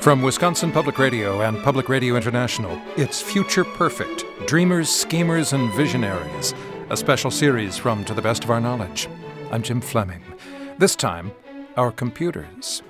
From Wisconsin Public Radio and Public Radio International, it's Future Perfect, Dreamers, Schemers, and Visionaries, a special series from To the Best of Our Knowledge. I'm Jim Fleming. This time, our computers.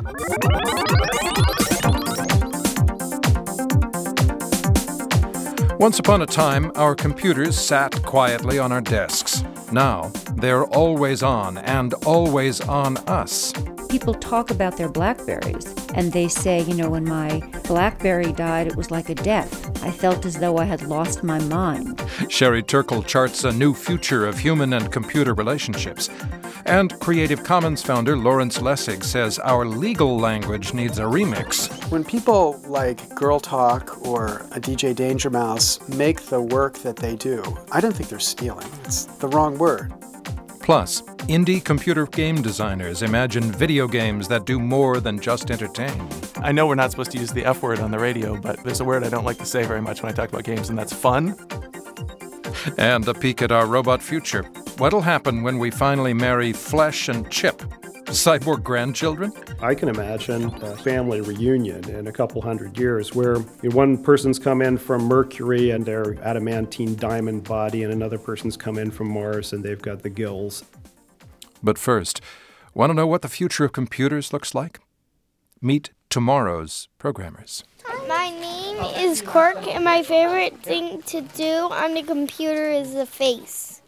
Once upon a time, our computers sat quietly on our desks. Now, they're always on and always on us. People talk about their BlackBerries, and they say, when my BlackBerry died, it was like a death. I felt as though I had lost my mind. Sherry Turkle charts a new future of human and computer relationships. And Creative Commons founder Lawrence Lessig says our legal language needs a remix. When people like Girl Talk or a DJ Danger Mouse make the work that they do, I don't think they're stealing. It's the wrong word. Plus, indie computer game designers imagine video games that do more than just entertain. I know we're not supposed to use the F word on the radio, but there's a word I don't like to say very much when I talk about games, and that's fun. And a peek at our robot future. What'll happen when we finally marry flesh and chip? Cyborg grandchildren? I can imagine a family reunion in a couple hundred years where one person's come in from Mercury and their adamantine diamond body, and another person's come in from Mars and they've got the gills. But first, want to know what the future of computers looks like? Meet tomorrow's programmers. My name is Quirk, and my favorite thing to do on the computer is the face.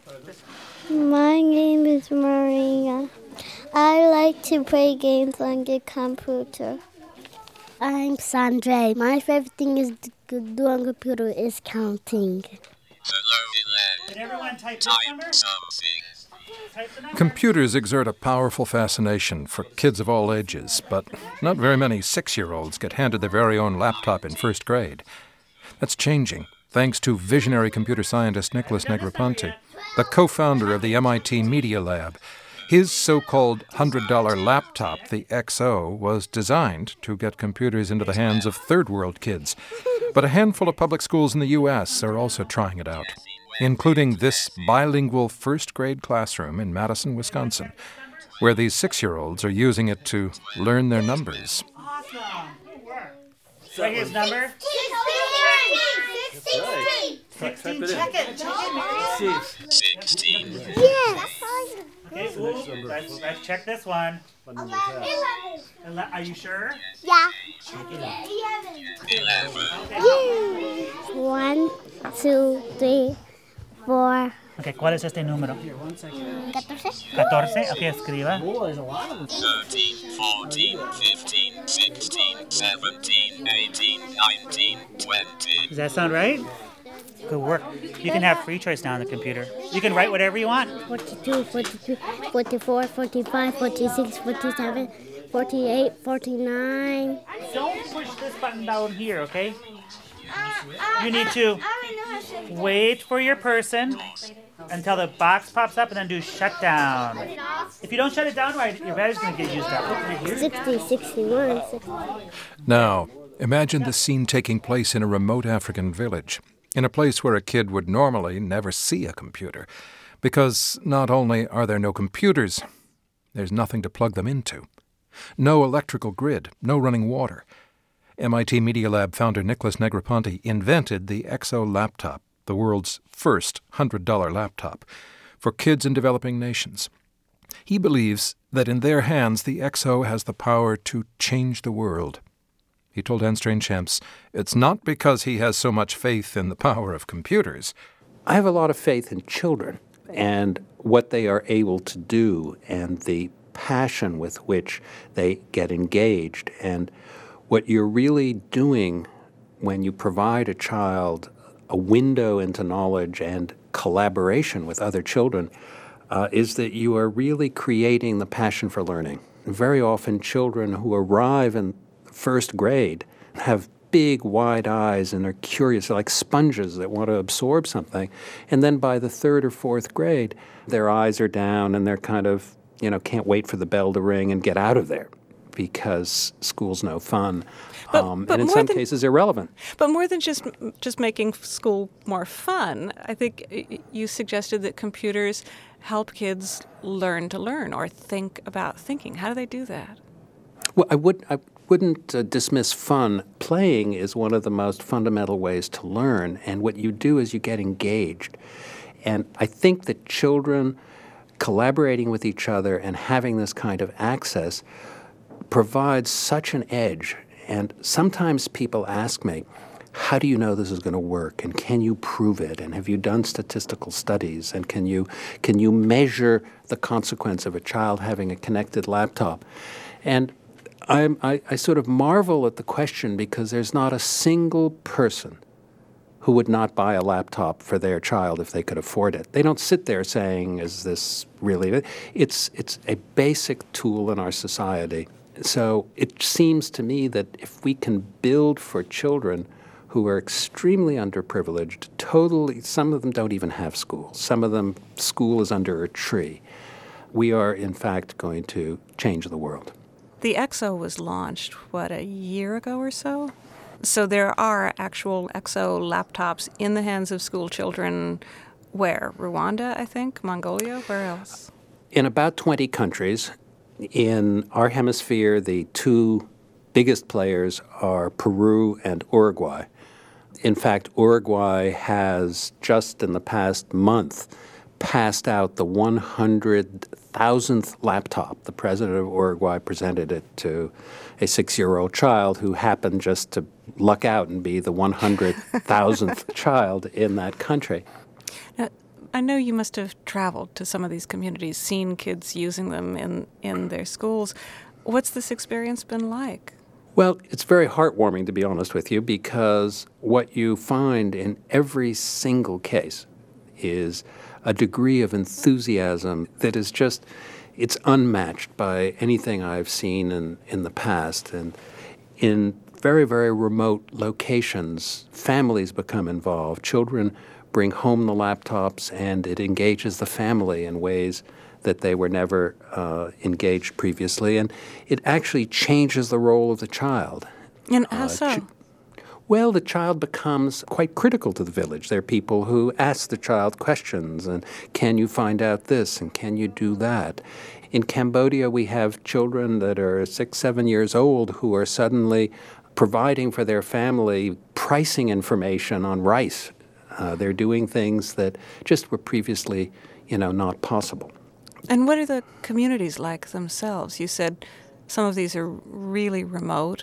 My name is Maria. I like to play games on the computer. I'm Sandra. My favorite thing is to do on the computer is counting. Did everyone type this number? Type the number. Computers exert a powerful fascination for kids of all ages, but not very many 6-year-olds get handed their very own laptop in first grade. That's changing, thanks to visionary computer scientist Nicholas Negroponte, the co-founder of the MIT Media Lab. His so-called $100 laptop, the XO, was designed to get computers into the hands of third-world kids. But a handful of public schools in the U.S. are also trying it out, including this bilingual first-grade classroom in Madison, Wisconsin, where these 6-year-olds are using it to learn their numbers. Awesome. So here's number? 16. Check it, Mary. 16. Yes. Okay, let's check this one. 11. Are you sure? Yeah. 11. 1, 2, 3, 4. Okay, ¿cuál es este número? 14. 14. Okay, escriba. 13, 14, 15, 16, 17, 18, 19, 20. Does that sound right? Good work. You can have free choice now on the computer. You can write whatever you want. 42, 43, 44, 45, 46, 47, 48, 49. Don't push this button down here, okay? You need to wait for your person until the box pops up and then do shutdown. If you don't shut it down right, your battery's going to get used up. 60, 61, 60. Now, imagine the scene taking place in a remote African village, in a place where a kid would normally never see a computer, because not only are there no computers, there's nothing to plug them into. No electrical grid, no running water. MIT Media Lab founder Nicholas Negroponte invented the XO laptop, the world's first $100 laptop, for kids in developing nations. He believes that in their hands the XO has the power to change the world. He told Anne Strange-Champs it's not because he has so much faith in the power of computers. I have a lot of faith in children and what they are able to do and the passion with which they get engaged. And what you're really doing when you provide a child a window into knowledge and collaboration with other children is that you are really creating the passion for learning. Very often children who arrive in first grade have big, wide eyes and are curious. They're like sponges that want to absorb something. And then by the third or fourth grade, their eyes are down and they're kind of, can't wait for the bell to ring and get out of there because school's no fun. And in some cases, irrelevant. But more than just making school more fun, I think you suggested that computers help kids learn to learn or think about thinking. How do they do that? Well, I wouldn't dismiss fun. Playing is one of the most fundamental ways to learn, and what you do is you get engaged. And I think that children collaborating with each other and having this kind of access provides such an edge. And sometimes people ask me, how do you know this is going to work? And can you prove it? And have you done statistical studies? And can you measure the consequence of a child having a connected laptop? And I sort of marvel at the question, because there's not a single person who would not buy a laptop for their child if they could afford it. They don't sit there saying, is this really? It's a basic tool in our society. So it seems to me that if we can build for children who are extremely underprivileged, some of them don't even have school. Some of them, school is under a tree. We are, in fact, going to change the world. The EXO was launched, a year ago or so? So there are actual EXO laptops in the hands of school children. Where? Rwanda, I think? Mongolia? Where else? In about 20 countries. In our hemisphere, the two biggest players are Peru and Uruguay. In fact, Uruguay has just in the past month passed out the 100,000th laptop. The president of Uruguay presented it to a 6-year-old child who happened just to luck out and be the 100,000th child in that country. Now, I know you must have traveled to some of these communities, seen kids using them in their schools. What's this experience been like? Well, it's very heartwarming, to be honest with you, because what you find in every single case is a degree of enthusiasm that is just, it's unmatched by anything I've seen in the past. And in very, very remote locations, families become involved. Children bring home the laptops, and it engages the family in ways that they were never engaged previously. And it actually changes the role of the child. And how so? Well, the child becomes quite critical to the village. There are people who ask the child questions, and can you find out this, and can you do that? In Cambodia, we have children that are 6, 7 years old who are suddenly providing for their family pricing information on rice. They're doing things that just were previously, not possible. And what are the communities like themselves? You said some of these are really remote.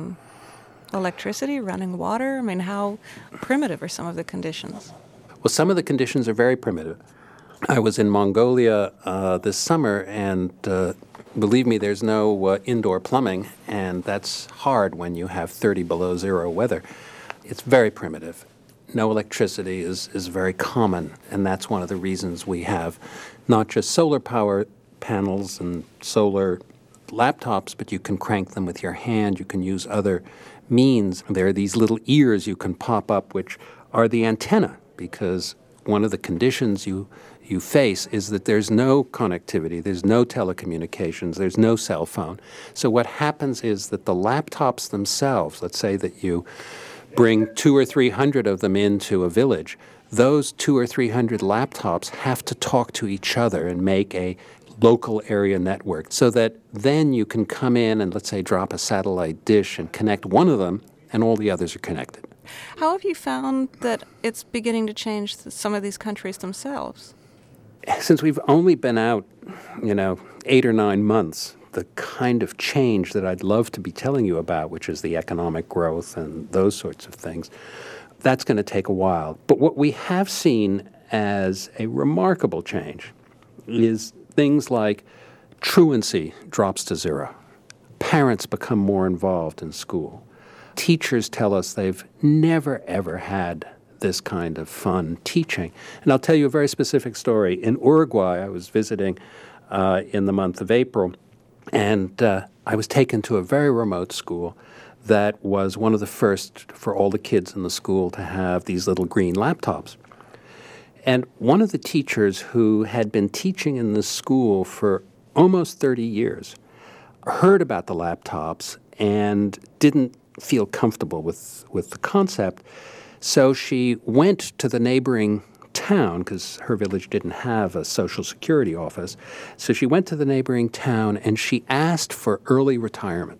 Electricity, running water? I mean, how primitive are some of the conditions? Well, some of the conditions are very primitive. I was in Mongolia this summer, and believe me, there's no indoor plumbing, and that's hard when you have 30 below zero weather. It's very primitive. No electricity is very common, and that's one of the reasons we have not just solar power panels and solar laptops, but you can crank them with your hand. You can use other means. There are these little ears you can pop up, which are the antenna, because one of the conditions you face is that there's no connectivity, there's no telecommunications, there's no cell phone. So what happens is that the laptops themselves, let's say that you bring 200 or 300 of them into a village, those 200 or 300 laptops have to talk to each other and make a local area network, so that then you can come in and, let's say, drop a satellite dish and connect one of them, and all the others are connected. How have you found that it's beginning to change some of these countries themselves? Since we've only been out, 8 or 9 months, the kind of change that I'd love to be telling you about, which is the economic growth and those sorts of things, that's going to take a while. But what we have seen as a remarkable change is things like truancy drops to zero. Parents become more involved in school. Teachers tell us they've never, ever had this kind of fun teaching. And I'll tell you a very specific story. In Uruguay, I was visiting in the month of April, and I was taken to a very remote school that was one of the first for all the kids in the school to have these little green laptops. And one of the teachers who had been teaching in this school for almost 30 years heard about the laptops and didn't feel comfortable with the concept. So she went to the neighboring town, because her village didn't have a social security office. So she went to the neighboring town and she asked for early retirement.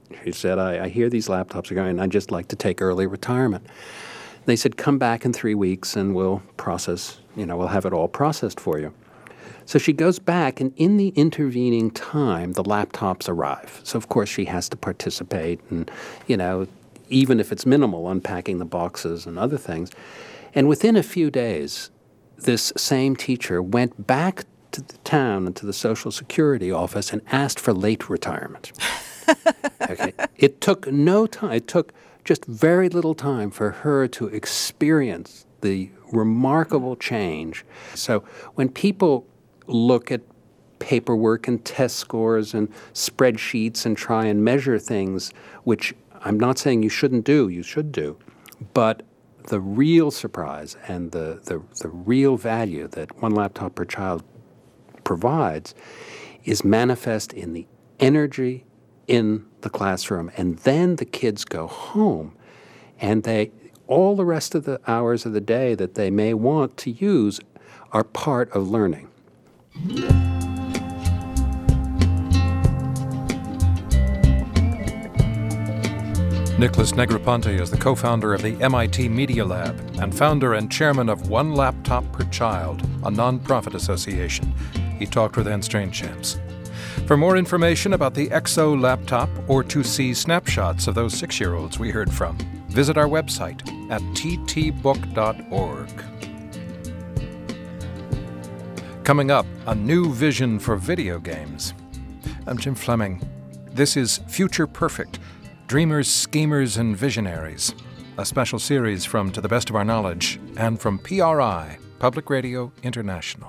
She said, I hear these laptops are going, and I'd just like to take early retirement. They said, come back in 3 weeks and we'll process, we'll have it all processed for you. So she goes back, and in the intervening time, the laptops arrive. So, of course, she has to participate and, even if it's minimal, unpacking the boxes and other things. And within a few days, this same teacher went back to the town and to the Social Security office and asked for late retirement. Okay. It took no time. It took just very little time for her to experience the remarkable change. So when people look at paperwork and test scores and spreadsheets and try and measure things, which I'm not saying you shouldn't do, you should do, but the real surprise and the real value that one laptop per child provides is manifest in the energy in the classroom. And then the kids go home and all the rest of the hours of the day that they may want to use are part of learning. Nicholas Negroponte is the co-founder of the MIT Media Lab and founder and chairman of One Laptop Per Child, a non-profit association. He talked with Anne Strainchamps. For more information about the XO laptop or to see snapshots of those 6-year-olds we heard from, visit our website at ttbook.org. Coming up, a new vision for video games. I'm Jim Fleming. This is Future Perfect, Dreamers, Schemers, and Visionaries, a special series from To the Best of Our Knowledge and from PRI, Public Radio International.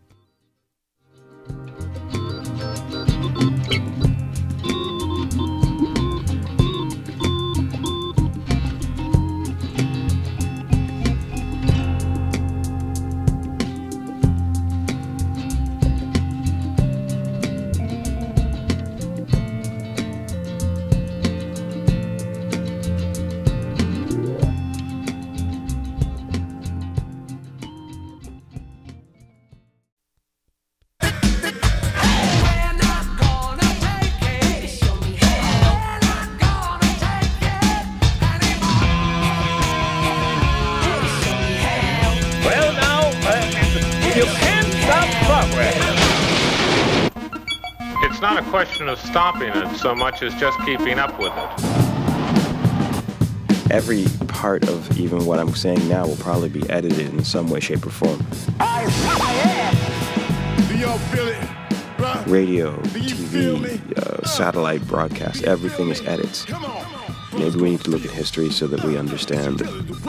It's not a question of stopping it so much as just keeping up with it. Every part of even what I'm saying now will probably be edited in some way, shape, or form. Radio, TV, satellite broadcast, everything is edits. Maybe we need to look at history so that we understand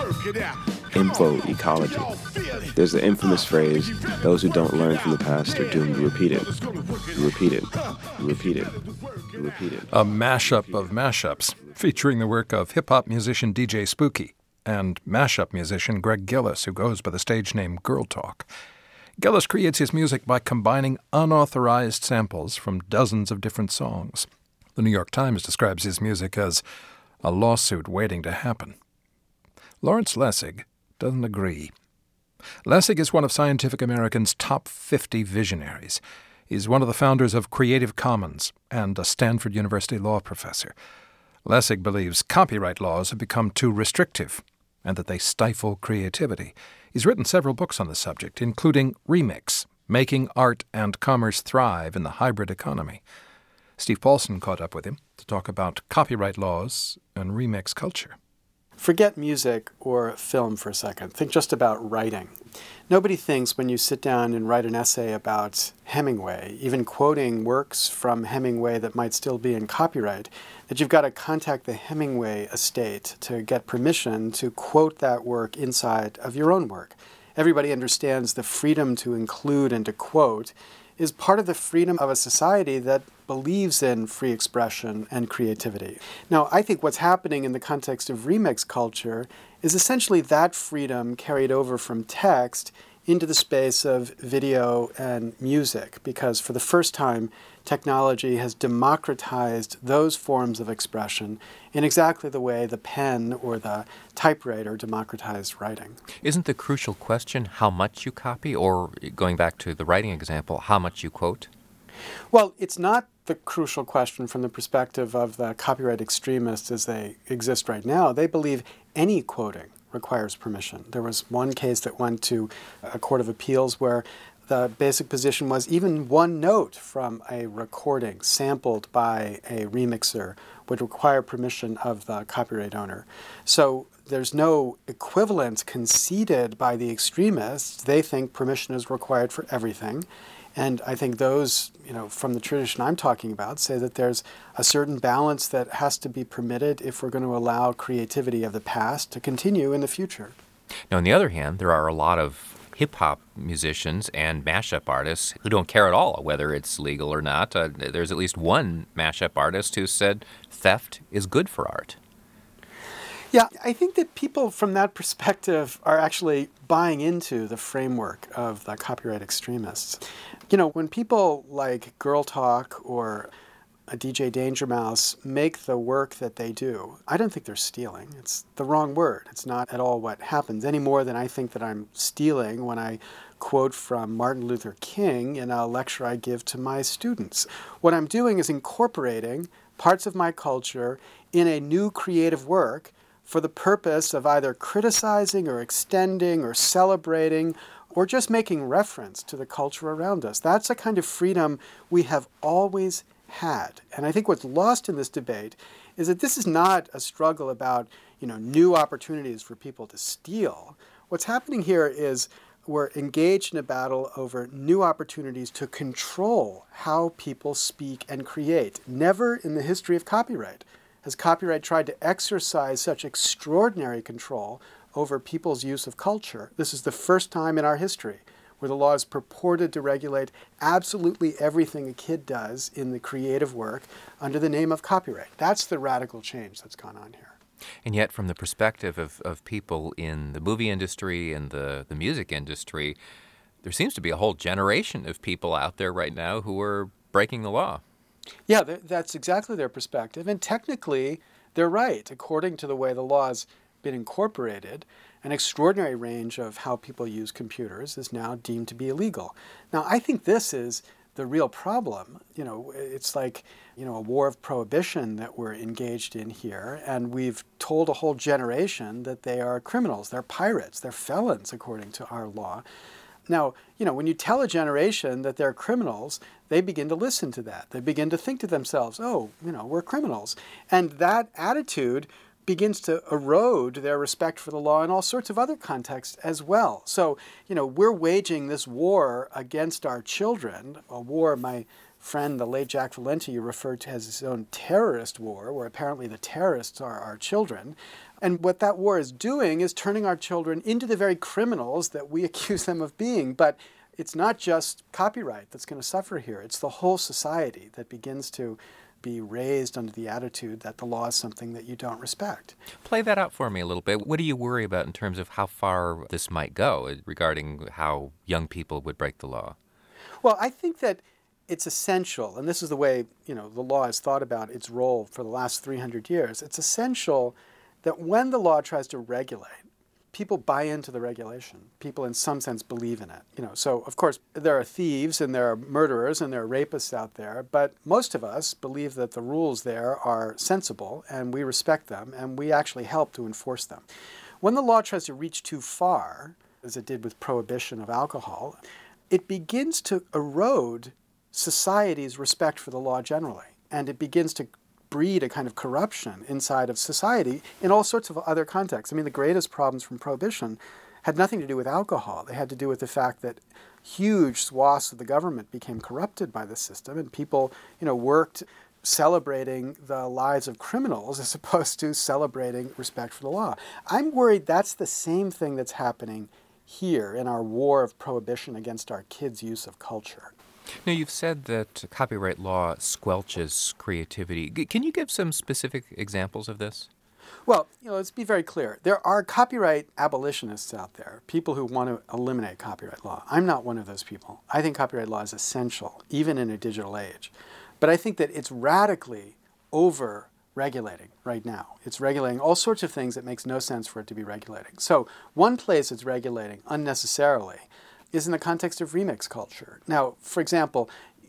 info ecology. There's the infamous phrase, those who don't learn from the past are doomed to repeat it. Repeat it. Repeat it. Repeat it. A mashup of mashups, featuring the work of hip-hop musician DJ Spooky and mashup musician Greg Gillis, who goes by the stage name Girl Talk. Gillis creates his music by combining unauthorized samples from dozens of different songs. The New York Times describes his music as a lawsuit waiting to happen. Lawrence Lessig doesn't agree. Lessig is one of Scientific American's top 50 visionaries. He's one of the founders of Creative Commons and a Stanford University law professor. Lessig believes copyright laws have become too restrictive and that they stifle creativity. He's written several books on the subject, including Remix, Making Art and Commerce Thrive in the Hybrid Economy. Steve Paulson caught up with him to talk about copyright laws and remix culture. Forget music or film for a second. Think just about writing. Nobody thinks when you sit down and write an essay about Hemingway, even quoting works from Hemingway that might still be in copyright, that you've got to contact the Hemingway estate to get permission to quote that work inside of your own work. Everybody understands the freedom to include and to quote is part of the freedom of a society that believes in free expression and creativity. Now, I think what's happening in the context of remix culture is essentially that freedom carried over from text into the space of video and music, because for the first time, technology has democratized those forms of expression in exactly the way the pen or the typewriter democratized writing. Isn't the crucial question how much you copy, or going back to the writing example, how much you quote? Well, it's not the crucial question from the perspective of the copyright extremists as they exist right now. They believe any quoting requires permission. There was one case that went to a court of appeals where the basic position was even one note from a recording sampled by a remixer would require permission of the copyright owner. So there's no equivalent conceded by the extremists. They think permission is required for everything. And I think those, from the tradition I'm talking about, say that there's a certain balance that has to be permitted if we're going to allow creativity of the past to continue in the future. Now, on the other hand, there are a lot of hip-hop musicians and mashup artists who don't care at all whether it's legal or not. There's at least one mashup artist who said theft is good for art. Yeah, I think that people from that perspective are actually buying into the framework of the copyright extremists. When people like Girl Talk or a DJ Danger Mouse make the work that they do, I don't think they're stealing. It's the wrong word. It's not at all what happens, any more than I think that I'm stealing when I quote from Martin Luther King in a lecture I give to my students. What I'm doing is incorporating parts of my culture in a new creative work for the purpose of either criticizing or extending or celebrating or just making reference to the culture around us. That's a kind of freedom we have always had. And I think what's lost in this debate is that this is not a struggle about, new opportunities for people to steal. What's happening here is we're engaged in a battle over new opportunities to control how people speak and create. Never in the history of copyright has copyright tried to exercise such extraordinary control over people's use of culture. This is the first time in our history where the law is purported to regulate absolutely everything a kid does in the creative work under the name of copyright. That's the radical change that's gone on here. And yet, from the perspective of people in the movie industry and the music industry, there seems to be a whole generation of people out there right now who are breaking the law. Yeah, that's exactly their perspective. And technically, they're right. According to the way the law has been incorporated, an extraordinary range of how people use computers is now deemed to be illegal. Now, I think this is the real problem. It's like, a war of prohibition that we're engaged in here, and we've told a whole generation that they are criminals, they're pirates, they're felons according to our law. Now, when you tell a generation that they're criminals, they begin to listen to that. They begin to think to themselves, we're criminals. And that attitude begins to erode their respect for the law in all sorts of other contexts as well. So, we're waging this war against our children, a war my friend, the late Jack Valenti, referred to as his own terrorist war, where apparently the terrorists are our children. And what that war is doing is turning our children into the very criminals that we accuse them of being. But it's not just copyright that's going to suffer here. It's the whole society that begins to be raised under the attitude that the law is something that you don't respect. Play that out for me a little bit. What do you worry about in terms of how far this might go regarding how young people would break the law? Well, I think that it's essential, and this is the way, the law has thought about its role for the last 300 years. It's essential that when the law tries to regulate, people buy into the regulation. People in some sense believe in it. So of course there are thieves and there are murderers and there are rapists out there, but most of us believe that the rules there are sensible and we respect them and we actually help to enforce them. When the law tries to reach too far, as it did with prohibition of alcohol, it begins to erode society's respect for the law generally, and it begins to breed a kind of corruption inside of society in all sorts of other contexts. I mean, the greatest problems from prohibition had nothing to do with alcohol. They had to do with the fact that huge swaths of the government became corrupted by the system, and people, worked celebrating the lives of criminals as opposed to celebrating respect for the law. I'm worried that's the same thing that's happening here in our war of prohibition against our kids' use of culture. Now, you've said that copyright law squelches creativity. Can you give some specific examples of this? Well, let's be very clear. There are copyright abolitionists out there, people who want to eliminate copyright law. I'm not one of those people. I think copyright law is essential, even in a digital age. But I think that it's radically over-regulating right now. It's regulating all sorts of things that makes no sense for it to be regulating. So one place it's regulating unnecessarily is in the context of remix culture. Now, for example,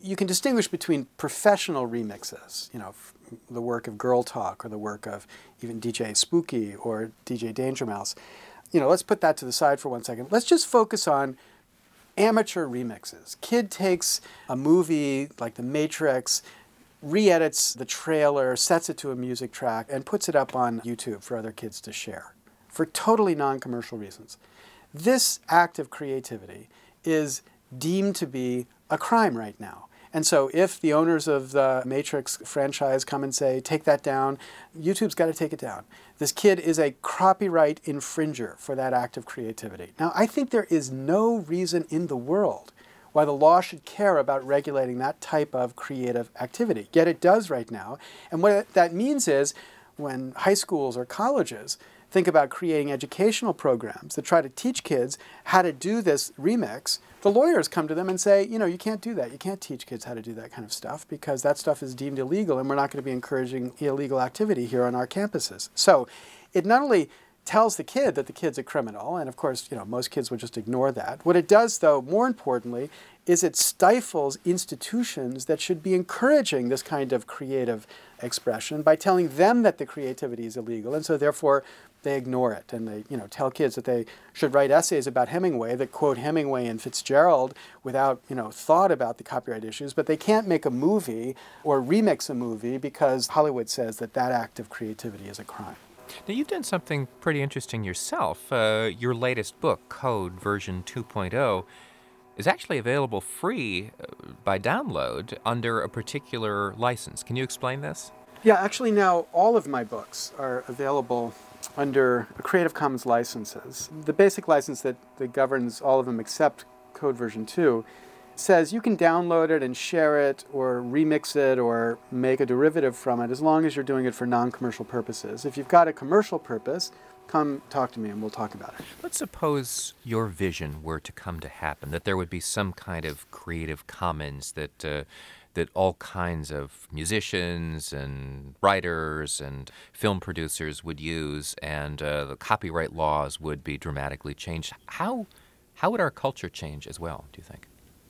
you can distinguish between professional remixes, the work of Girl Talk or the work of even DJ Spooky or DJ Danger Mouse. Let's put that to the side for 1 second. Let's just focus on amateur remixes. Kid takes a movie like The Matrix, re-edits the trailer, sets it to a music track, and puts it up on YouTube for other kids to share for totally non-commercial reasons. This act of creativity is deemed to be a crime right now. And so if the owners of the Matrix franchise come and say, take that down, YouTube's got to take it down. This kid is a copyright infringer for that act of creativity. Now, I think there is no reason in the world why the law should care about regulating that type of creative activity. Yet it does right now. And what that means is when high schools or colleges think about creating educational programs that try to teach kids how to do this remix, the lawyers come to them and say, you can't do that. You can't teach kids how to do that kind of stuff because that stuff is deemed illegal and we're not going to be encouraging illegal activity here on our campuses. So it not only tells the kid that the kid's a criminal, and of course, most kids would just ignore that. What it does, though, more importantly, is it stifles institutions that should be encouraging this kind of creative expression by telling them that the creativity is illegal, and so therefore they ignore it, and they tell kids that they should write essays about Hemingway that quote Hemingway and Fitzgerald without thought about the copyright issues, but they can't make a movie or remix a movie because Hollywood says that act of creativity is a crime. Now, you've done something pretty interesting yourself. Your latest book, Code version 2.0, is actually available free by download under a particular license. Can you explain this? Yeah, actually now all of my books are available under Creative Commons licenses. The basic license that governs all of them except Code version 2 says you can download it and share it or remix it or make a derivative from it as long as you're doing it for non-commercial purposes. If you've got a commercial purpose, come talk to me and we'll talk about it. Let's suppose your vision were to come to happen, that there would be some kind of Creative Commons that all kinds of musicians and writers and film producers would use, and the copyright laws would be dramatically changed. How would our culture change as well, do you think?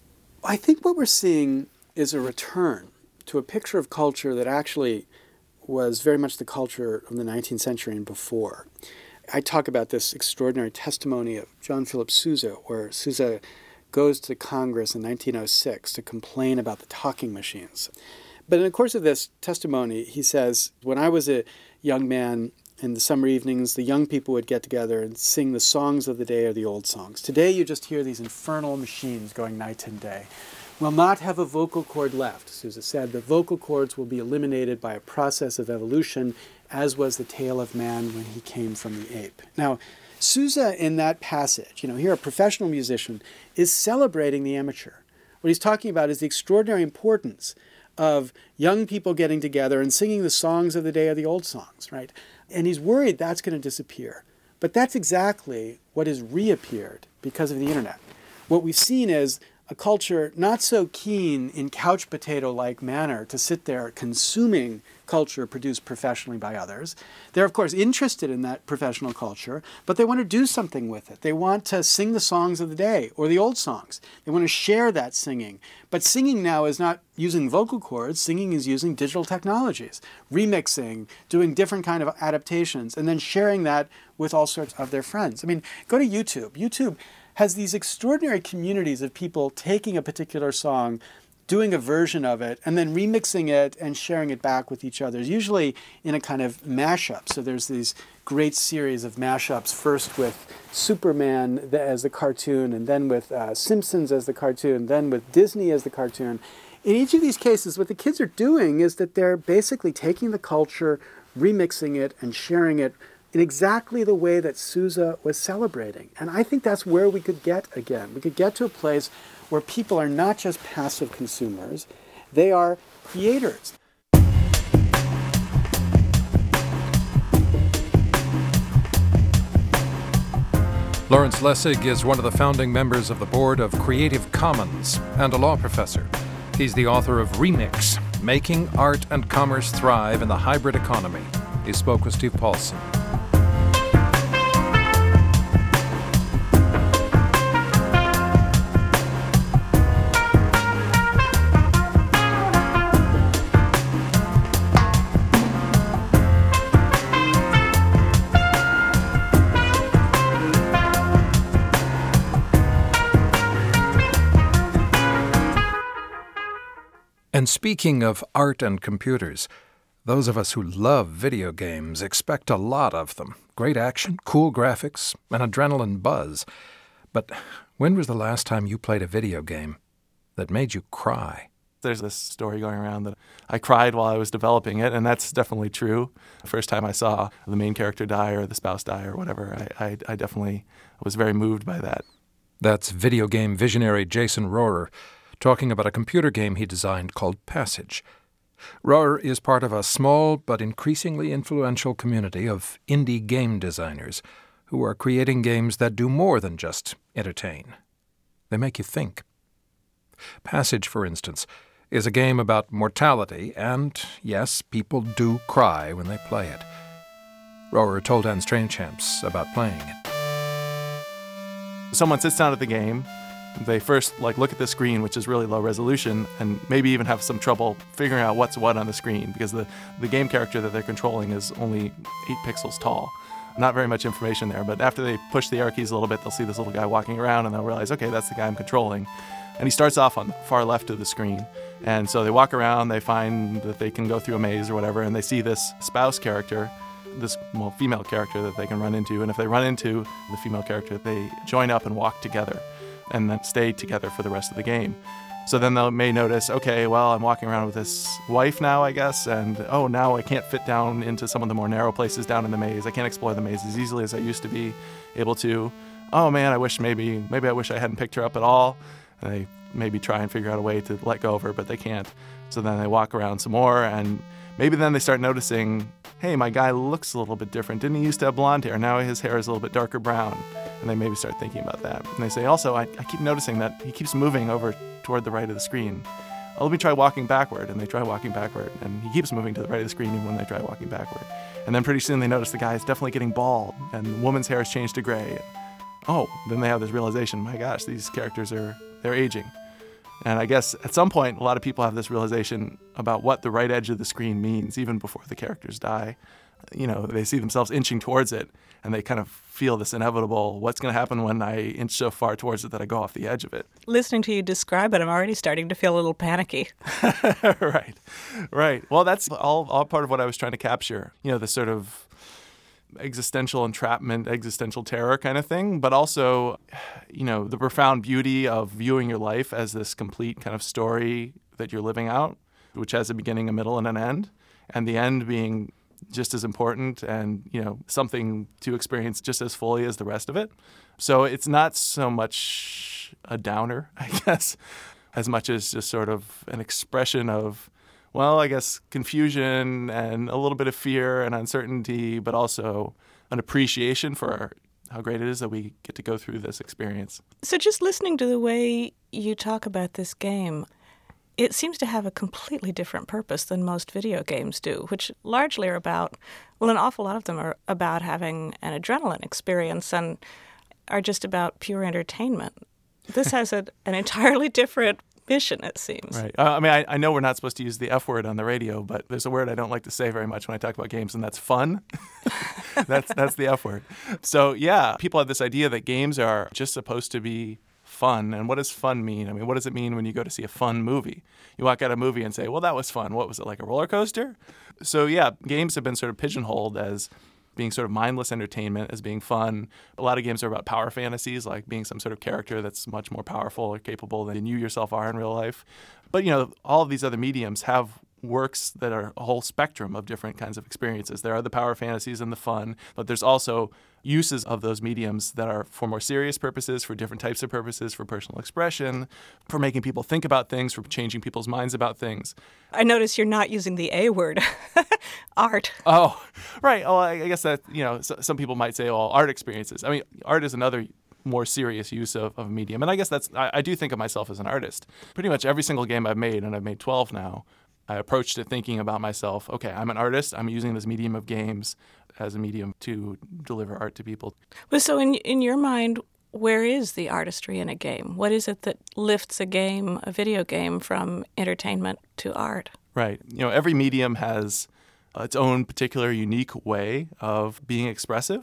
I think what we're seeing is a return to a picture of culture that actually was very much the culture of the 19th century and before. I talk about this extraordinary testimony of John Philip Sousa, where Sousa goes to Congress in 1906 to complain about the talking machines. But in the course of this testimony, he says, when I was a young man, in the summer evenings, the young people would get together and sing the songs of the day or the old songs. Today, you just hear these infernal machines going night and day. We'll not have a vocal cord left, Sousa said. The vocal cords will be eliminated by a process of evolution, as was the tale of man when he came from the ape. Now, Sousa, in that passage, here a professional musician, is celebrating the amateur. What he's talking about is the extraordinary importance of young people getting together and singing the songs of the day or the old songs, right? And he's worried that's going to disappear. But that's exactly what has reappeared because of the internet. What we've seen is a culture not so keen in couch potato-like manner to sit there consuming culture produced professionally by others. They're, of course, interested in that professional culture, but they want to do something with it. They want to sing the songs of the day or the old songs. They want to share that singing. But singing now is not using vocal cords. Singing is using digital technologies, remixing, doing different kind of adaptations, and then sharing that with all sorts of their friends. I mean, go to YouTube. YouTube has these extraordinary communities of people taking a particular song, doing a version of it, and then remixing it and sharing it back with each other, usually in a kind of mashup. So there's these great series of mashups, first with Superman as the cartoon, and then with Simpsons as the cartoon, then with Disney as the cartoon. In each of these cases, what the kids are doing is that they're basically taking the culture, remixing it, and sharing it in exactly the way that Sousa was celebrating. And I think that's where we could get again. We could get to a place where people are not just passive consumers, they are creators. Lawrence Lessig is one of the founding members of the board of Creative Commons and a law professor. He's the author of Remix, Making Art and Commerce Thrive in the Hybrid Economy. He spoke with Steve Paulson. And speaking of art and computers, those of us who love video games expect a lot of them. Great action, cool graphics, an adrenaline buzz. But when was the last time you played a video game that made you cry? There's this story going around that I cried while I was developing it, and that's definitely true. The first time I saw the main character die or the spouse die or whatever, I definitely was very moved by that. That's video game visionary Jason Rohrer talking about a computer game he designed called Passage. Rohrer is part of a small but increasingly influential community of indie game designers who are creating games that do more than just entertain. They make you think. Passage, for instance, is a game about mortality, and, yes, people do cry when they play it. Rohrer told Anne Strainchamps about playing it. Someone sits down at the game. They first look at the screen, which is really low resolution, and maybe even have some trouble figuring out what's what on the screen because the game character that they're controlling is only 8 pixels tall. Not very much information there, but after they push the arrow keys a little bit, they'll see this little guy walking around and they'll realize, okay, that's the guy I'm controlling. And he starts off on the far left of the screen. And so they walk around, they find that they can go through a maze or whatever, and they see this spouse character, this female character that they can run into. And if they run into the female character, they join up and walk together and then stay together for the rest of the game. So then they may notice, okay, well, I'm walking around with this wife now, I guess, and now I can't fit down into some of the more narrow places down in the maze. I can't explore the maze as easily as I used to be able to. Oh man, I wish maybe I wish I hadn't picked her up at all. And they maybe try and figure out a way to let go of her, but they can't. So then they walk around some more, and maybe then they start noticing, hey, my guy looks a little bit different. Didn't he used to have blonde hair? Now his hair is a little bit darker brown. And they maybe start thinking about that. And they say, also, I keep noticing that he keeps moving over toward the right of the screen. Let me try walking backward. And they try walking backward. And he keeps moving to the right of the screen even when they try walking backward. And then pretty soon they notice the guy is definitely getting bald. And the woman's hair has changed to gray. Then they have this realization, my gosh, these characters they're aging. And I guess at some point, a lot of people have this realization about what the right edge of the screen means, even before the characters die. They see themselves inching towards it, and they kind of feel this inevitable, what's going to happen when I inch so far towards it that I go off the edge of it? Listening to you describe it, I'm already starting to feel a little panicky. Right. Well, that's all part of what I was trying to capture, the sort of existential entrapment, existential terror kind of thing, but also, the profound beauty of viewing your life as this complete kind of story that you're living out, which has a beginning, a middle, and an end, and the end being just as important and, something to experience just as fully as the rest of it. So it's not so much a downer, I guess, as much as just sort of an expression of, well, I guess confusion and a little bit of fear and uncertainty, but also an appreciation for how great it is that we get to go through this experience. So just listening to the way you talk about this game, it seems to have a completely different purpose than most video games do, which largely are about, an awful lot of them are about having an adrenaline experience and are just about pure entertainment. This has an entirely different mission, it seems. Right. I know we're not supposed to use the F word on the radio, but there's a word I don't like to say very much when I talk about games, and that's fun. That's the F word. So, yeah, people have this idea that games are just supposed to be fun. And what does fun mean? What does it mean when you go to see a fun movie? You walk out of a movie and say, well, that was fun. What was it, like a roller coaster? So, yeah, games have been sort of pigeonholed as being sort of mindless entertainment, as being fun. A lot of games are about power fantasies, like being some sort of character that's much more powerful or capable than you yourself are in real life. But, all of these other mediums have works that are a whole spectrum of different kinds of experiences. There are the power fantasies and the fun, but there's also uses of those mediums that are for more serious purposes, for different types of purposes, for personal expression, for making people think about things, for changing people's minds about things. I notice you're not using the A word, art. Oh, right. Oh, I guess that, some people might say, well, art experiences. Art is another more serious use of a medium. And I guess I do think of myself as an artist. Pretty much every single game I've made, and I've made 12 now, I approached it thinking about myself, okay, I'm an artist. I'm using this medium of games as a medium to deliver art to people. Well, so in your mind, where is the artistry in a game? What is it that lifts a video game, from entertainment to art? Right. Every medium has its own particular unique way of being expressive.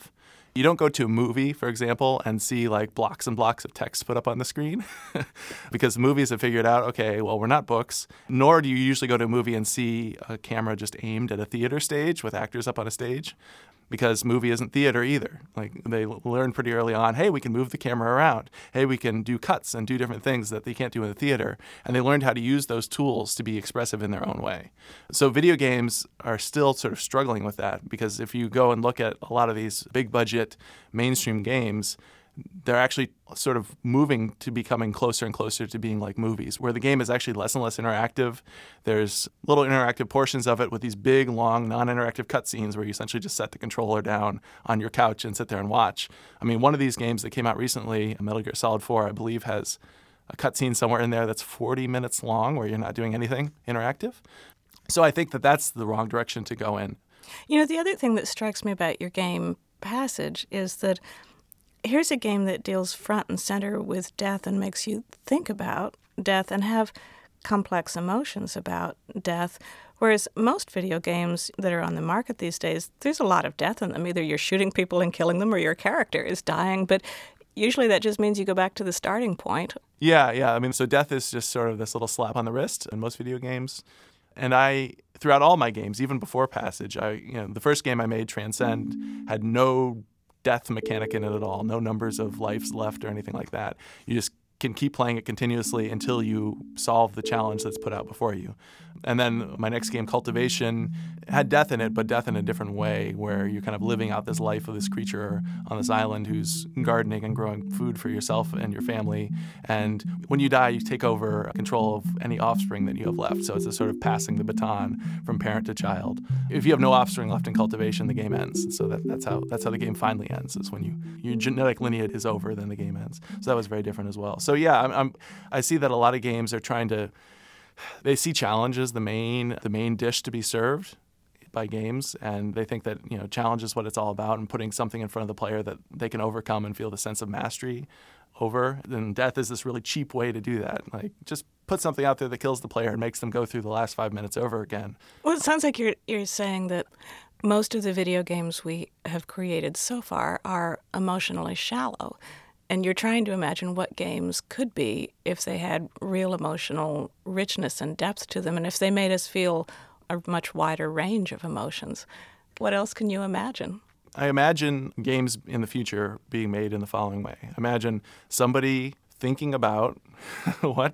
You don't go to a movie, for example, and see like blocks and blocks of text put up on the screen because movies have figured out, okay, well, we're not books, nor do you usually go to a movie and see a camera just aimed at a theater stage with actors up on a stage, because movie isn't theater either. Like they learn pretty early on, hey, we can move the camera around. Hey, we can do cuts and do different things that they can't do in the theater. And they learned how to use those tools to be expressive in their own way. So video games are still sort of struggling with that, because if you go and look at a lot of these big budget mainstream games, they're actually sort of moving to becoming closer and closer to being like movies, where the game is actually less and less interactive. There's little interactive portions of it with these big, long, non-interactive cutscenes where you essentially just set the controller down on your couch and sit there and watch. I mean, one of these games that came out recently, Metal Gear Solid 4, I believe, has a cutscene somewhere in there that's 40 minutes long where you're not doing anything interactive. So I think that that's the wrong direction to go in. You know, the other thing that strikes me about your game Passage is that here's a game that deals front and center with death and makes you think about death and have complex emotions about death, whereas most video games that are on the market these days, there's a lot of death in them. Either you're shooting people and killing them or your character is dying, but usually that just means you go back to the starting point. Yeah. I mean, so death is just sort of this little slap on the wrist in most video games. And throughout all my games, even before Passage, the first game I made, Transcend, had no death mechanic in it at all, no numbers of lives left or anything like that. You just can keep playing it continuously until you solve the challenge that's put out before you. And then my next game, Cultivation, had death in it, but death in a different way, where you're kind of living out this life of this creature on this island who's gardening and growing food for yourself and your family. And when you die, you take over control of any offspring that you have left. So it's a sort of passing the baton from parent to child. If you have no offspring left in Cultivation, the game ends. So that's how the game finally ends, is when your genetic lineage is over, then the game ends. So that was very different as well. So yeah, I see that a lot of games are trying to, they see challenge as the main dish to be served by games, and they think that challenge is what it's all about, and putting something in front of the player that they can overcome and feel the sense of mastery over. Then death is this really cheap way to do that. Like, just put something out there that kills the player and makes them go through the last 5 minutes over again. Well, it sounds like you're saying that most of the video games we have created so far are emotionally shallow. And you're trying to imagine what games could be if they had real emotional richness and depth to them, and if they made us feel a much wider range of emotions. What else can you imagine? I imagine games in the future being made in the following way. Imagine somebody thinking about what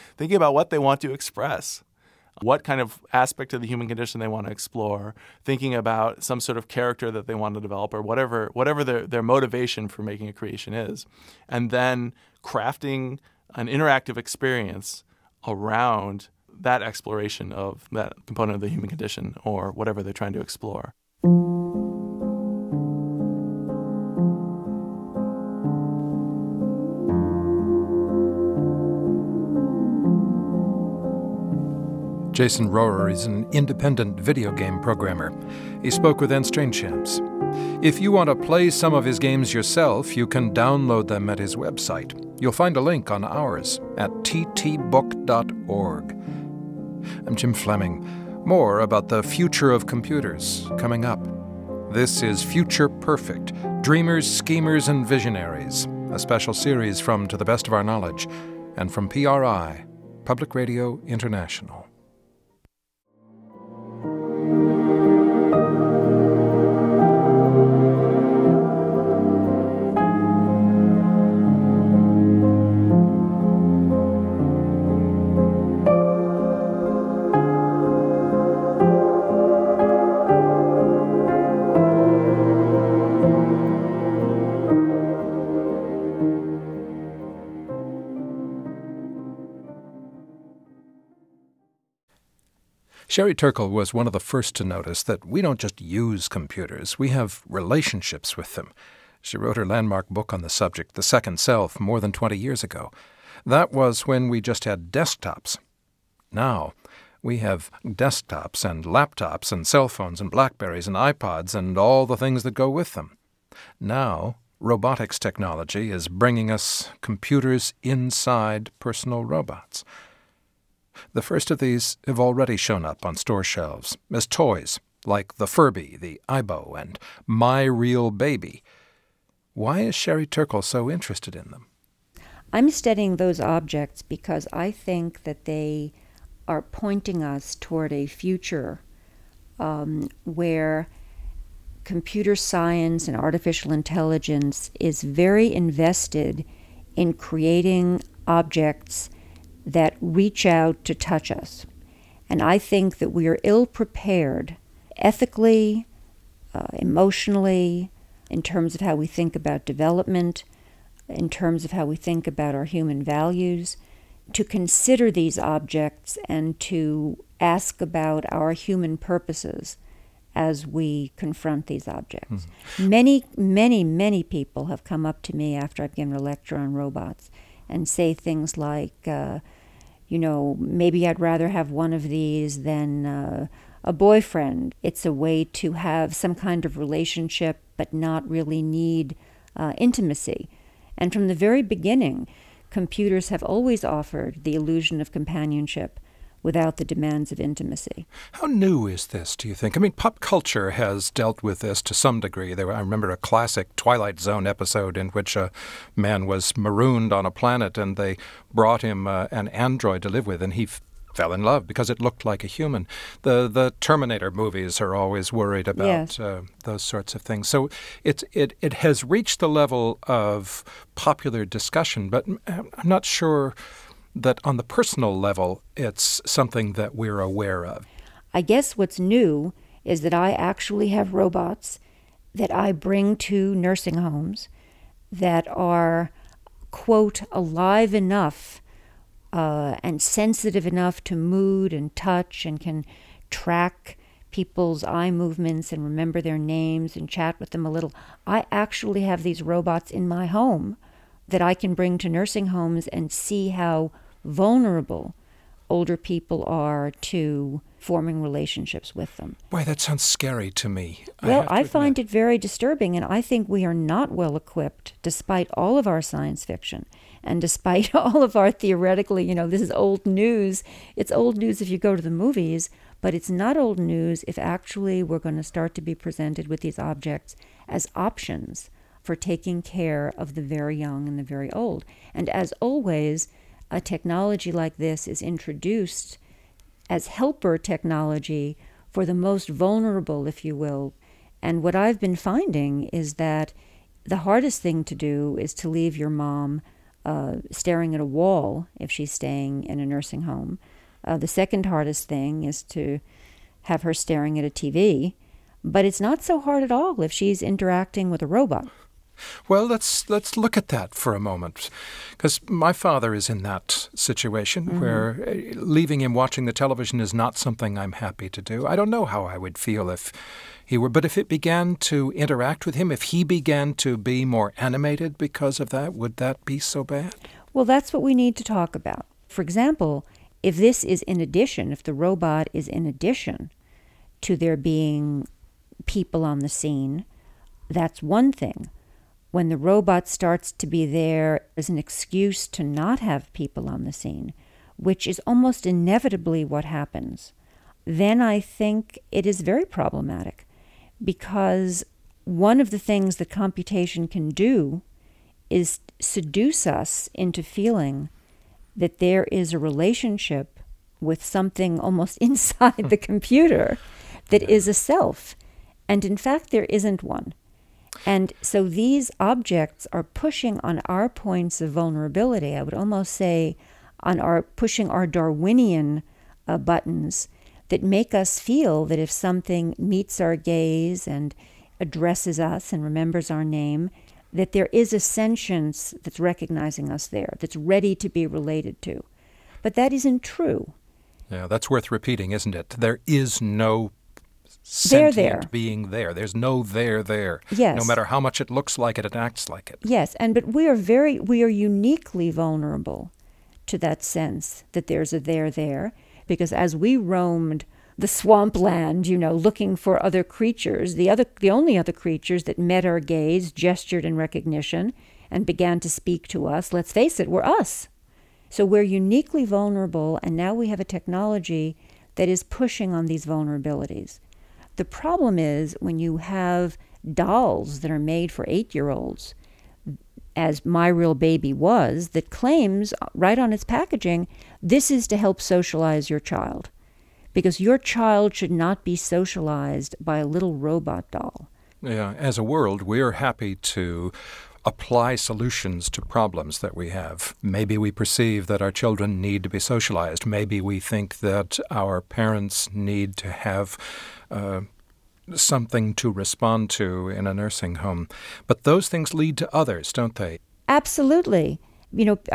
they want to express, what kind of aspect of the human condition they want to explore, thinking about some sort of character that they want to develop, or whatever their motivation for making a creation is, and then crafting an interactive experience around that exploration of that component of the human condition, or whatever they're trying to explore. Jason Rohrer is an independent video game programmer. He spoke with Anne Strainchamps. If you want to play some of his games yourself, you can download them at his website. You'll find a link on ours at ttbook.org. I'm Jim Fleming. More about the future of computers coming up. This is Future Perfect, Dreamers, Schemers, and Visionaries, a special series from To the Best of Our Knowledge and from PRI, Public Radio International. Sherry Turkle was one of the first to notice that we don't just use computers, we have relationships with them. She wrote her landmark book on the subject, The Second Self, more than 20 years ago. That was when we just had desktops. Now, we have desktops and laptops and cell phones and BlackBerries and iPods and all the things that go with them. Now, robotics technology is bringing us computers inside personal robots. The first of these have already shown up on store shelves as toys, like the Furby, the Aibo, and My Real Baby. Why is Sherry Turkle so interested in them? I'm studying those objects because I think that they are pointing us toward a future where computer science and artificial intelligence is very invested in creating objects that reach out to touch us. And I think that we are ill-prepared ethically, emotionally, in terms of how we think about development, in terms of how we think about our human values, to consider these objects and to ask about our human purposes as we confront these objects. Many people have come up to me after I've given a lecture on robots and say things like, maybe I'd rather have one of these than a boyfriend. It's a way to have some kind of relationship but not really need intimacy. And from the very beginning, computers have always offered the illusion of companionship without the demands of intimacy. How new is this, do you think? I mean, pop culture has dealt with this to some degree. I remember a classic Twilight Zone episode in which a man was marooned on a planet and they brought him an android to live with, and he fell in love because it looked like a human. The Terminator movies are always worried about those sorts of things. So it has reached the level of popular discussion, but I'm not sure that on the personal level it's something that we're aware of. I guess what's new is that I actually have robots that I bring to nursing homes that are, quote, alive enough and sensitive enough to mood and touch and can track people's eye movements and remember their names and chat with them a little. I actually have these robots in my home that I can bring to nursing homes and see how vulnerable older people are to forming relationships with them. Boy, that sounds scary to me. Well, I find it very disturbing, and I think we are not well equipped, despite all of our science fiction and despite all of our theoretically, this is old news. It's old news if you go to the movies, but it's not old news if actually we're going to start to be presented with these objects as options for taking care of the very young and the very old. And as always, a technology like this is introduced as helper technology for the most vulnerable, if you will. And what I've been finding is that the hardest thing to do is to leave your mom staring at a wall if she's staying in a nursing home. The second hardest thing is to have her staring at a TV. But it's not so hard at all if she's interacting with a robot. Well, let's look at that for a moment, because my father is in that situation where leaving him watching the television is not something I'm happy to do. I don't know how I would feel if he were, but if it began to interact with him, if he began to be more animated because of that, would that be so bad? Well, that's what we need to talk about. For example, if this is in addition, if the robot is in addition to there being people on the scene, that's one thing. When the robot starts to be there as an excuse to not have people on the scene, which is almost inevitably what happens, then I think it is very problematic, because one of the things that computation can do is seduce us into feeling that there is a relationship with something almost inside the computer that is a self. And in fact, there isn't one. And so these objects are pushing on our points of vulnerability. I would almost say pushing our Darwinian buttons that make us feel that if something meets our gaze and addresses us and remembers our name, that there is a sentience that's recognizing us there, that's ready to be related to. But that isn't true. Yeah, that's worth repeating, isn't it? There is no sentient being there. There's no there. Yes. No matter how much it looks like it, it acts like it. Yes, but we are uniquely vulnerable to that sense that there's a there, because as we roamed the swampland, looking for other creatures, the only other creatures that met our gaze, gestured in recognition, and began to speak to us, let's face it, were us. So we're uniquely vulnerable, and now we have a technology that is pushing on these vulnerabilities. The problem is when you have dolls that are made for 8-year-olds as My Real Baby was, that claims right on its packaging, this is to help socialize your child. Because your child should not be socialized by a little robot doll. Yeah, as a world, we're happy to apply solutions to problems that we have. Maybe we perceive that our children need to be socialized. Maybe we think that our parents need to have something to respond to in a nursing home. But those things lead to others, don't they? Absolutely. You know,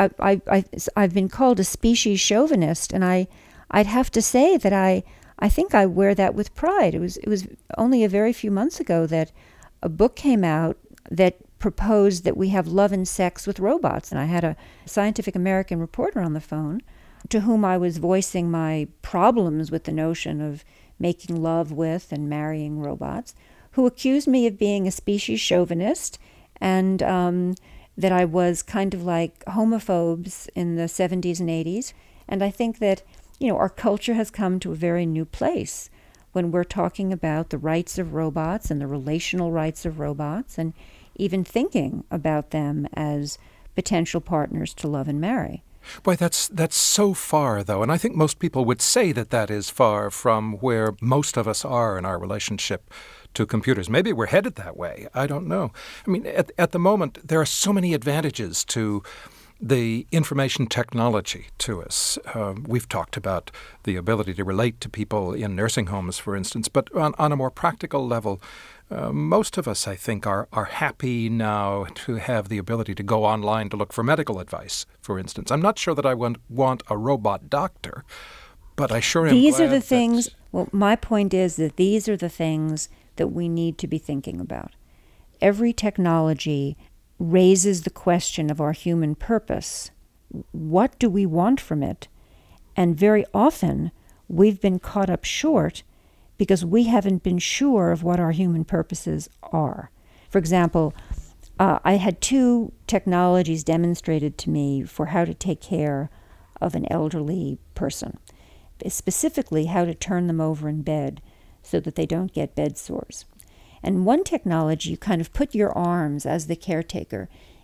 I've been called a species chauvinist, and I'd have to say that I think I wear that with pride. It was only a very few months ago that a book came out that proposed that we have love and sex with robots. And I had a Scientific American reporter on the phone to whom I was voicing my problems with the notion of making love with and marrying robots, who accused me of being a species chauvinist and that I was kind of like homophobes in the 70s and 80s. And I think that, you know, our culture has come to a very new place when we're talking about the rights of robots and the relational rights of robots, and even thinking about them as potential partners to love and marry. Boy, that's so far, though, and I think most people would say that is far from where most of us are in our relationship to computers. Maybe we're headed that way. I don't know. I mean, at the moment, there are so many advantages to the information technology to us. We've talked about the ability to relate to people in nursing homes, for instance, but on a more practical level, most of us, I think, are happy now to have the ability to go online to look for medical advice, for instance. I'm not sure that I want a robot doctor, but I sure am These glad are the things, well, my point is that these are the things that we need to be thinking about. Every technology raises the question of our human purpose. What do we want from it? And very often, we've been caught up short because we haven't been sure of what our human purposes are. For example, I had 2 technologies demonstrated to me for how to take care of an elderly person, specifically how to turn them over in bed so that they don't get bed sores. And one technology, you kind of put your arms as the caretaker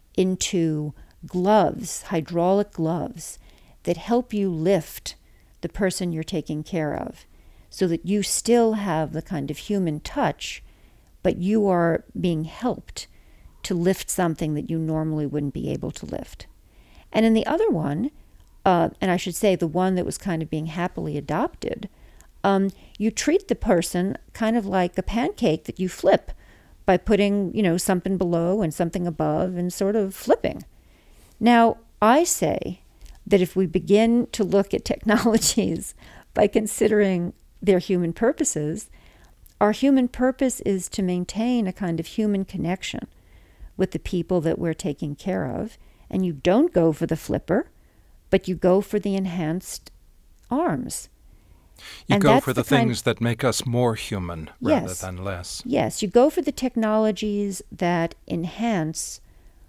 into gloves, hydraulic gloves, that help you lift the person you're taking care of, so that you still have the kind of human touch, but you are being helped to lift something that you normally wouldn't be able to lift. And in the other one, and I should say the one that was kind of being happily adopted, you treat the person kind of like a pancake that you flip by putting, you know, something below and something above and sort of flipping. Now, I say that if we begin to look at technologies by considering their human purposes, our human purpose is to maintain a kind of human connection with the people that we're taking care of. And you don't go for the flipper, but you go for the enhanced arms. You go for the things that make us more human rather than less. Yes, you go for the technologies that enhance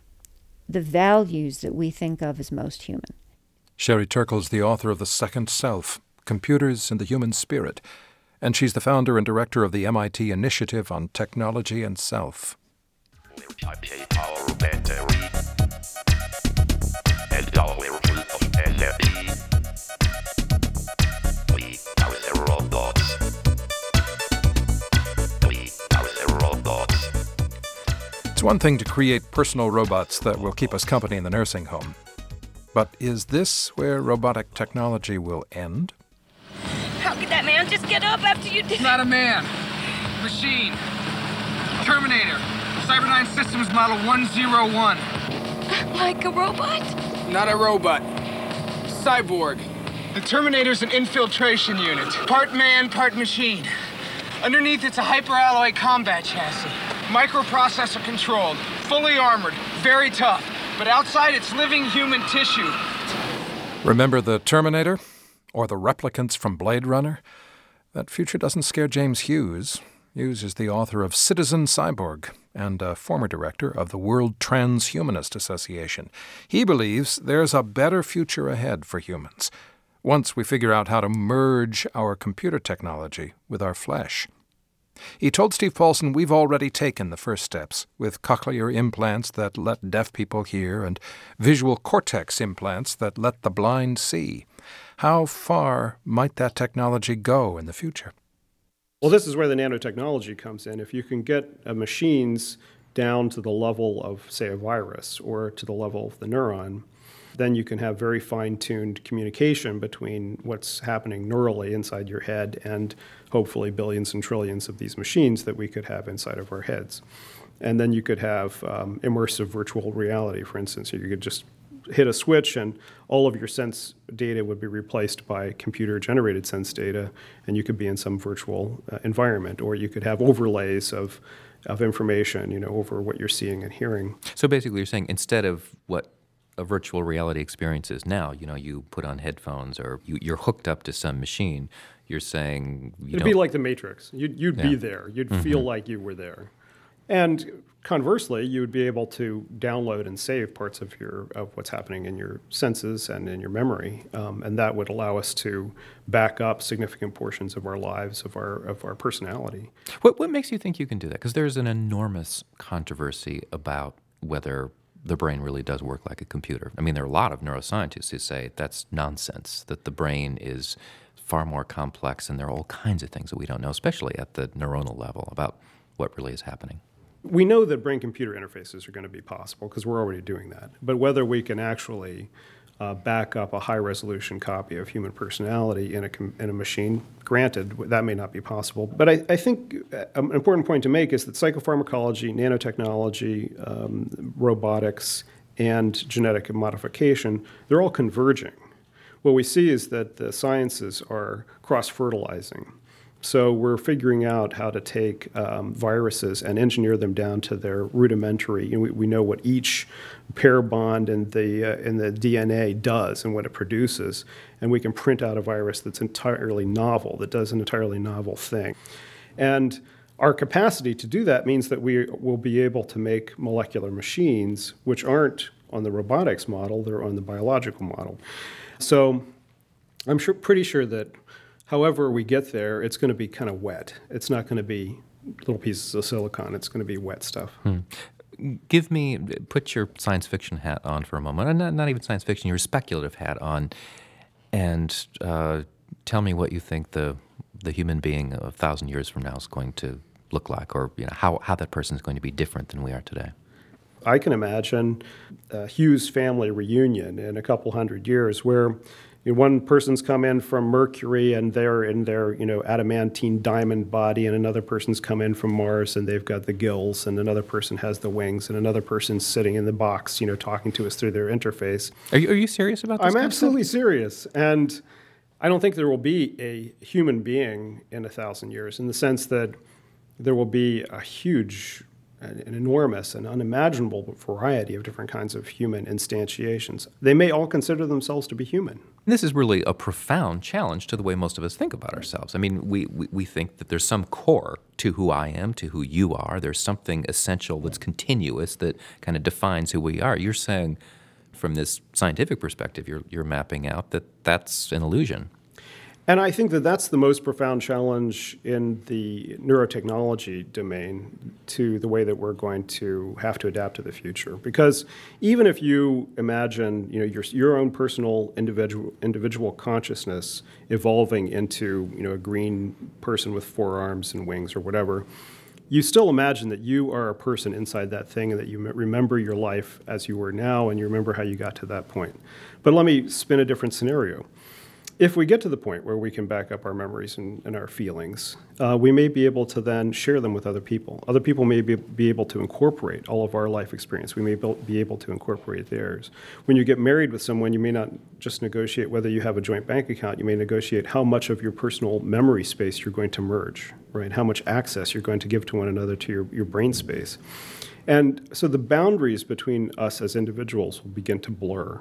the values that we think of as most human. Sherry Turkle's the author of The Second Self, Computers and the Human Spirit, and she's the founder and director of the MIT Initiative on Technology and Self. It's one thing to create personal robots that will keep us company in the nursing home. But is this where robotic technology will end? How could that man just get up after you did? Not a man. Machine. Terminator. Cyberdyne Systems Model 101. Like a robot? Not a robot. Cyborg. The Terminator's an infiltration unit. Part man, part machine. Underneath, it's a hyperalloy combat chassis. Microprocessor controlled. Fully armored. Very tough. But outside, it's living human tissue. Remember the Terminator? Or the replicants from Blade Runner? That future doesn't scare James Hughes. Hughes is the author of Citizen Cyborg and a former director of the World Transhumanist Association. He believes there's a better future ahead for humans once we figure out how to merge our computer technology with our flesh. He told Steve Paulson we've already taken the first steps with cochlear implants that let deaf people hear and visual cortex implants that let the blind see. How far might that technology go in the future? Well, this is where the nanotechnology comes in. If you can get machines down to the level of, say, a virus or to the level of the neuron, then you can have very fine-tuned communication between what's happening neurally inside your head and hopefully billions and trillions of these machines that we could have inside of our heads. And then you could have immersive virtual reality, for instance. You could just hit a switch and all of your sense data would be replaced by computer-generated sense data, and you could be in some virtual environment. Or you could have overlays of information, over what you're seeing and hearing. So basically you're saying instead of what a virtual reality experience is now, you put on headphones or you're hooked up to some machine, you're saying... It'd be like the Matrix. You'd be there. You'd feel like you were there. And conversely, you would be able to download and save parts of what's happening in your senses and in your memory, and that would allow us to back up significant portions of our lives, of our personality. What makes you think you can do that? Because there's an enormous controversy about whether the brain really does work like a computer. I mean, there are a lot of neuroscientists who say that's nonsense, that the brain is far more complex and there are all kinds of things that we don't know, especially at the neuronal level, about what really is happening. We know that brain-computer interfaces are going to be possible because we're already doing that. But whether we can actually back up a high-resolution copy of human personality in a machine, granted, that may not be possible. But I think an important point to make is that psychopharmacology, nanotechnology, robotics, and genetic modification, they're all converging. What we see is that the sciences are cross-fertilizing. So we're figuring out how to take viruses and engineer them down to their rudimentary. We know what each pair bond in the DNA does and what it produces, and we can print out a virus that's entirely novel, that does an entirely novel thing. And our capacity to do that means that we will be able to make molecular machines, which aren't on the robotics model, they're on the biological model. So I'm pretty sure that however we get there, it's going to be kind of wet. It's not going to be little pieces of silicon. It's going to be wet stuff. Put your science fiction hat on for a moment. Not even science fiction, your speculative hat on, and tell me what you think the human being 1,000 years from now is going to look like, or how that person is going to be different than we are today. I can imagine a Hughes family reunion in a couple hundred years where one person's come in from Mercury and they're in their, adamantine diamond body, and another person's come in from Mars and they've got the gills, and another person has the wings, and another person's sitting in the box, talking to us through their interface. Are you serious about this? I'm absolutely serious. And I don't think there will be a human being in 1,000 years, in the sense that there will be a huge, an enormous and unimaginable variety of different kinds of human instantiations. They may all consider themselves to be human. This is really a profound challenge to the way most of us think about ourselves. I mean, we think that there's some core to who I am, to who you are. There's something essential that's continuous that kind of defines who we are. You're saying, from this scientific perspective, you're mapping out that that's an illusion. And I think that that's the most profound challenge in the neurotechnology domain to the way that we're going to have to adapt to the future. Because even if you imagine, your own personal individual consciousness evolving into, a green person with 4 arms and wings or whatever, you still imagine that you are a person inside that thing and that you remember your life as you were now and you remember how you got to that point. But let me spin a different scenario. If we get to the point where we can back up our memories and our feelings, we may be able to then share them with other people. Other people may be able to incorporate all of our life experience. We may be able to incorporate theirs. When you get married with someone, you may not just negotiate whether you have a joint bank account. You may negotiate how much of your personal memory space you're going to merge, right? How much access you're going to give to one another to your brain space. And so the boundaries between us as individuals will begin to blur.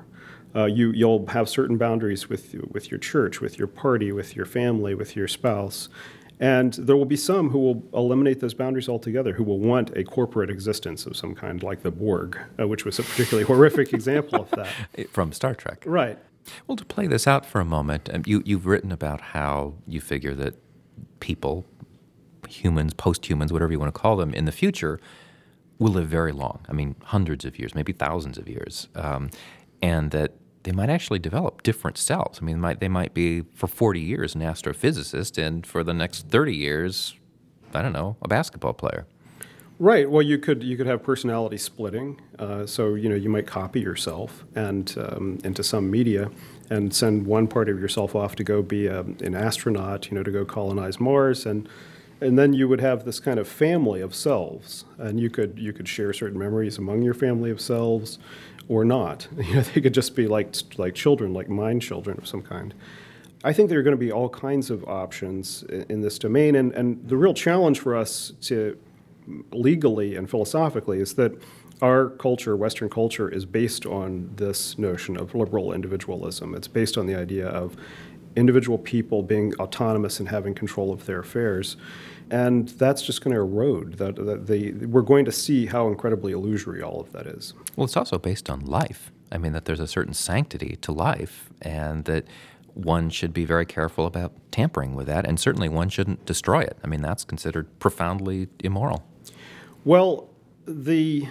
You'll have certain boundaries with your church, with your party, with your family, with your spouse. And there will be some who will eliminate those boundaries altogether, who will want a corporate existence of some kind, like the Borg, which was a particularly horrific example of that. From Star Trek. Right. Well, to play this out for a moment, you've written about how you figure that people, humans, post-humans, whatever you want to call them, in the future will live very long. I mean, hundreds of years, maybe thousands of years. And that they might actually develop different selves. I mean, they might be for 40 years an astrophysicist, and for the next 30 years, I don't know, a basketball player. Right. Well, you could have personality splitting. So you might copy yourself and into some media and send one part of yourself off to go be an astronaut, to go colonize Mars, and then you would have this kind of family of selves, and you could share certain memories among your family of selves, or not. They could just be like children, like mind children of some kind. I think there are going to be all kinds of options in this domain, and the real challenge for us to legally and philosophically is that our culture, Western culture, is based on this notion of liberal individualism. It's based on the idea of individual people being autonomous and having control of their affairs. And that's just going to erode. We're going to see how incredibly illusory all of that is. Well, it's also based on life. I mean, that there's a certain sanctity to life, and that one should be very careful about tampering with that, and certainly one shouldn't destroy it. I mean, that's considered profoundly immoral. Well, the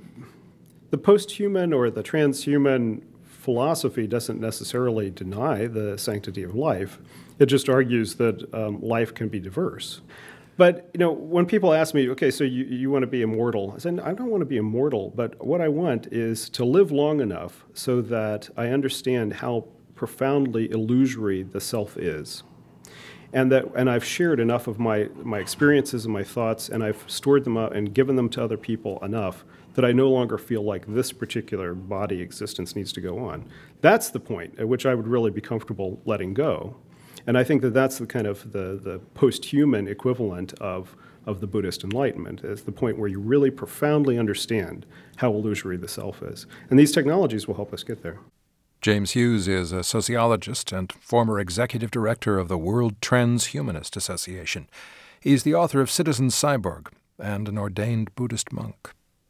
post-human or the transhuman philosophy doesn't necessarily deny the sanctity of life. It just argues that life can be diverse. But, when people ask me, okay, so you want to be immortal, I said, I don't want to be immortal, but what I want is to live long enough so that I understand how profoundly illusory the self is. And I've shared enough of my experiences and my thoughts, and I've stored them up and given them to other people enough that I no longer feel like this particular body existence needs to go on. That's the point at which I would really be comfortable letting go. And I think that that's the kind of the post-human equivalent of the Buddhist enlightenment, is the point where you really profoundly understand how illusory the self is. And these technologies will help us get there. James Hughes is a sociologist and former executive director of the World Transhumanist Association. He's the author of Citizen Cyborg and an ordained Buddhist monk.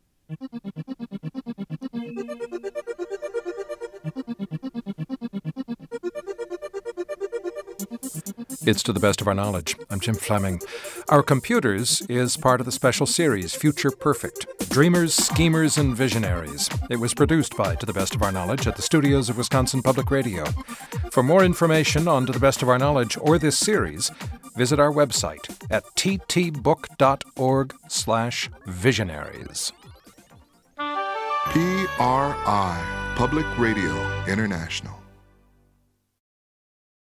It's To the Best of Our Knowledge. I'm Jim Fleming. Our Computers is part of the special series Future Perfect, Dreamers, Schemers, and Visionaries. It was produced by To the Best of Our Knowledge at the studios of Wisconsin Public Radio. For more information on To the Best of Our Knowledge or this series, visit our website at ttbook.org/visionaries. PRI, Public Radio International.